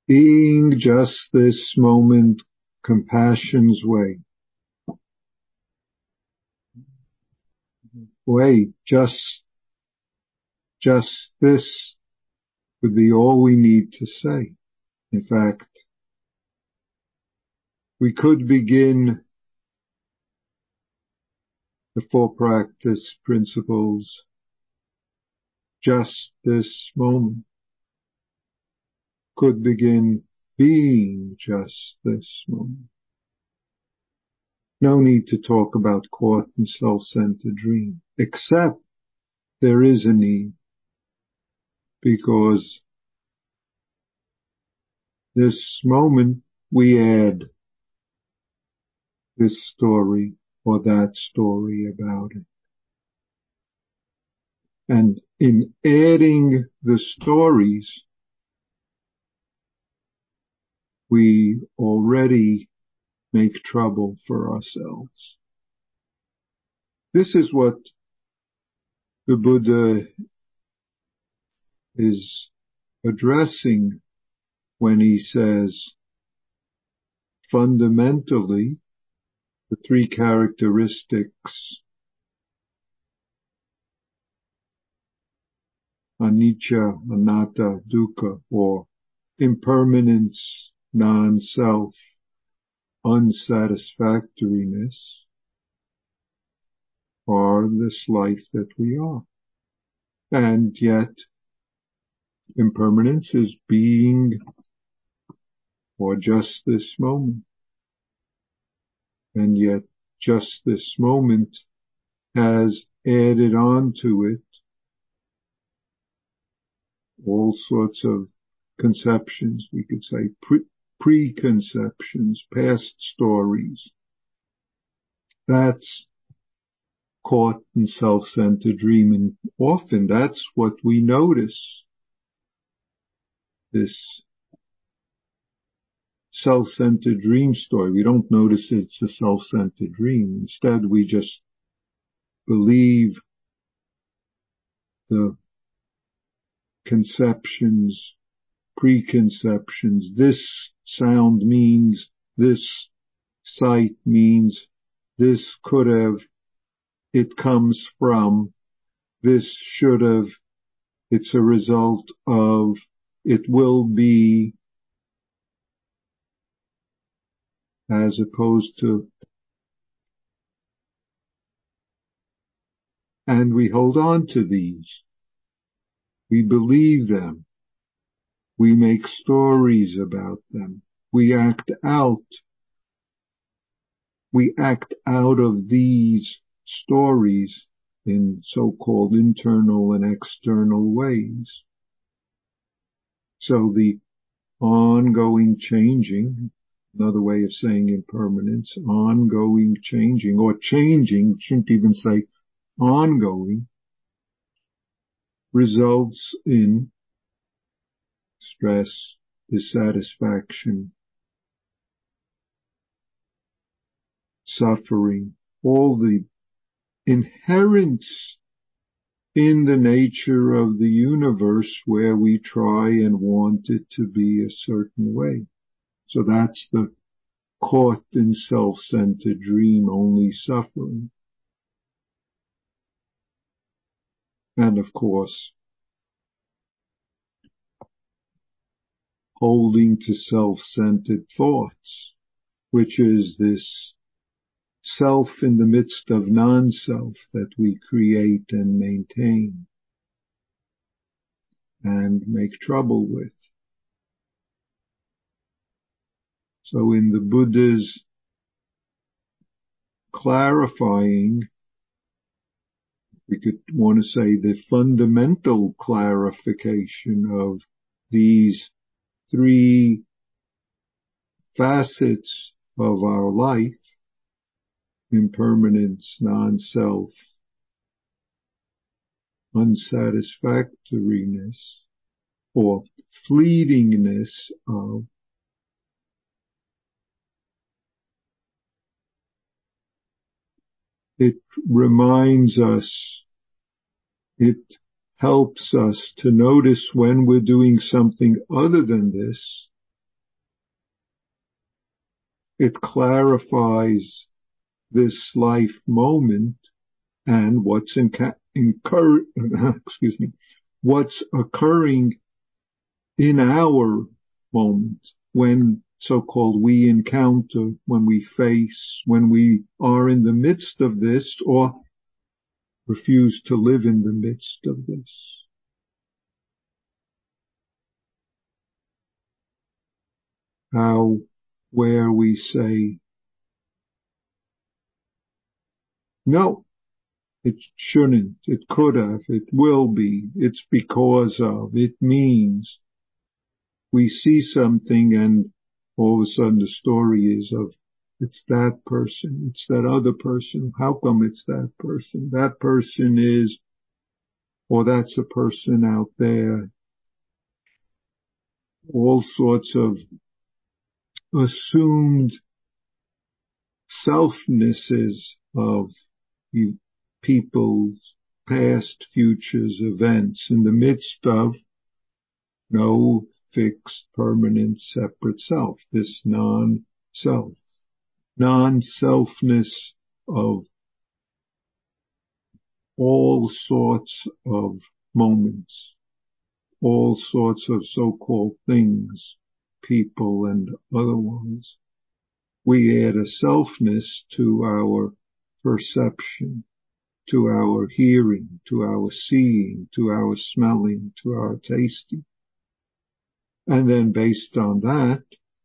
Being just this moment, compassion's way. Just this would be all we need to say. In fact, we could begin the four practice principles just this moment. Could begin being just this moment. No need to talk about caught and self-centered dream, except there is a need, because this moment we add this story or that story about it. And in adding the stories, we already make trouble for ourselves. This is what the Buddha is addressing when he says, fundamentally, the three characteristics, anicca, anatta, dukkha, or impermanence, non-self, unsatisfactoriness, are this life that we are. And yet, impermanence is being, or just this moment. And yet, just this moment has added on to it all sorts of conceptions, we could say preconceptions, past stories. That's caught in self-centered dream, and often that's what we notice. This self-centered dream story. We don't notice it's a self-centered dream. Instead, we just believe the conceptions, preconceptions. This sound means, this sight means, this could have, it comes from, this should have, it's a result of, it will be, as opposed to, and we hold on to these. We believe them. We make stories about them. We act out of these stories in so-called internal and external ways. So the ongoing changing, another way of saying impermanence, ongoing changing, or changing, shouldn't even say ongoing, results in stress, dissatisfaction, suffering, all the inherence in the nature of the universe where we try and want it to be a certain way. So that's the caught in self-centered dream, only suffering. And of course, holding to self-centered thoughts, which is this self in the midst of non-self that we create and maintain and make trouble with. So in the Buddha's clarifying, we could want to say the fundamental clarification of these three facets of our life, impermanence, non-self, unsatisfactoriness, or fleetingness of, it reminds us, it helps us to notice when we're doing something other than this, It clarifies this life moment and what's what's occurring in our moment when so-called we encounter, when we face, when we are in the midst of this or refuse to live in the midst of this. Where we say, no, it shouldn't, it could have, it will be, it's because of, it means. We see something and all of a sudden the story is of, it's that person, it's that other person. How come it's that person? That person is, or that's a person out there. All sorts of assumed selfnesses of people's past, futures, events in the midst of no fixed, permanent, separate self, this non-self, non-selfness of all sorts of moments, all sorts of so-called things, people and otherwise. We add a selfness to our perception, to our hearing, to our seeing, to our smelling, to our tasting. And then based on that,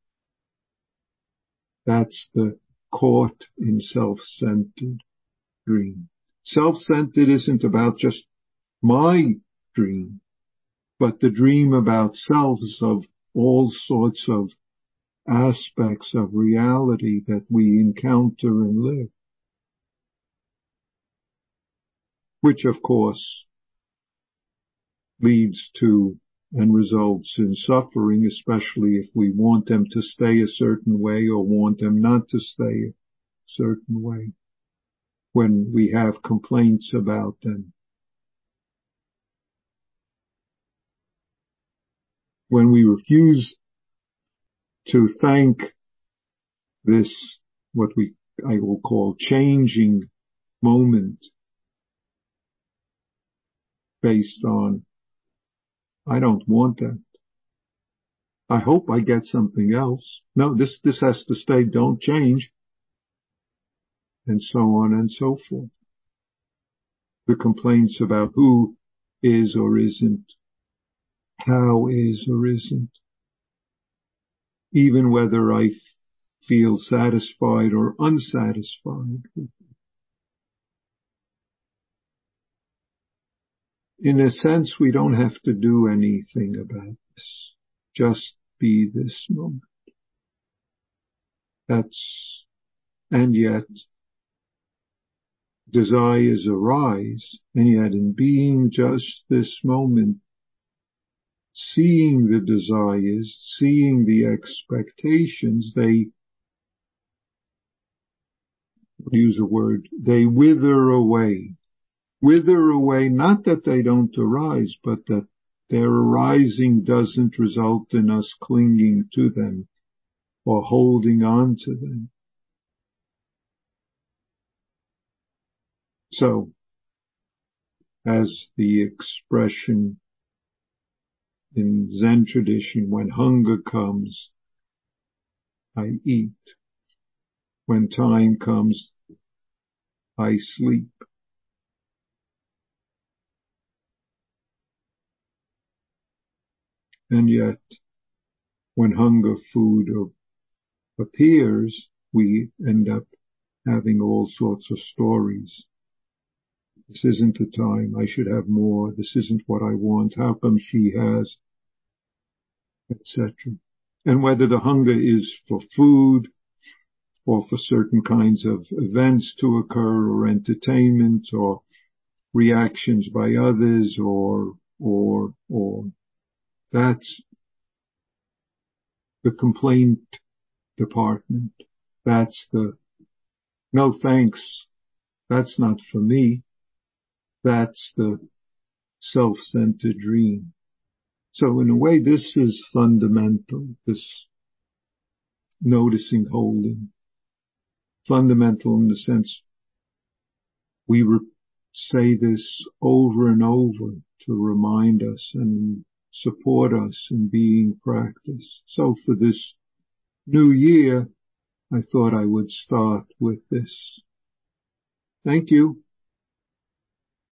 that's the caught in self-centered dream. Self-centered isn't about just my dream, but the dream about selves of all sorts of aspects of reality that we encounter and live. Which of course leads to and results in suffering, especially if we want them to stay a certain way or want them not to stay a certain way, when we have complaints about them. When we refuse to thank this, what I will call changing moment, based on, I don't want that. I hope I get something else. No, this has to stay, don't change. And so on and so forth. The complaints about who is or isn't, how is or isn't, even whether I feel satisfied or unsatisfied. In a sense, we don't have to do anything about this. Just be this moment. And yet, desires arise, and yet in being just this moment, seeing the desires, seeing the expectations, they wither away. Wither away, not that they don't arise, but that their arising doesn't result in us clinging to them or holding on to them. So, as the expression in Zen tradition, when hunger comes, I eat. When time comes, I sleep. And yet, when hunger food appears, we end up having all sorts of stories. This isn't the time, I should have more, this isn't what I want, how come she has, etc. And whether the hunger is for food, or for certain kinds of events to occur, or entertainment, or reactions by others, or that's the complaint department. That's the, no thanks, that's not for me. That's the self-centered dream. So in a way, this is fundamental. This noticing, holding. Fundamental in the sense we say this over and over to remind us and support us in being practice. So for this new year, I thought I would start with this. Thank you.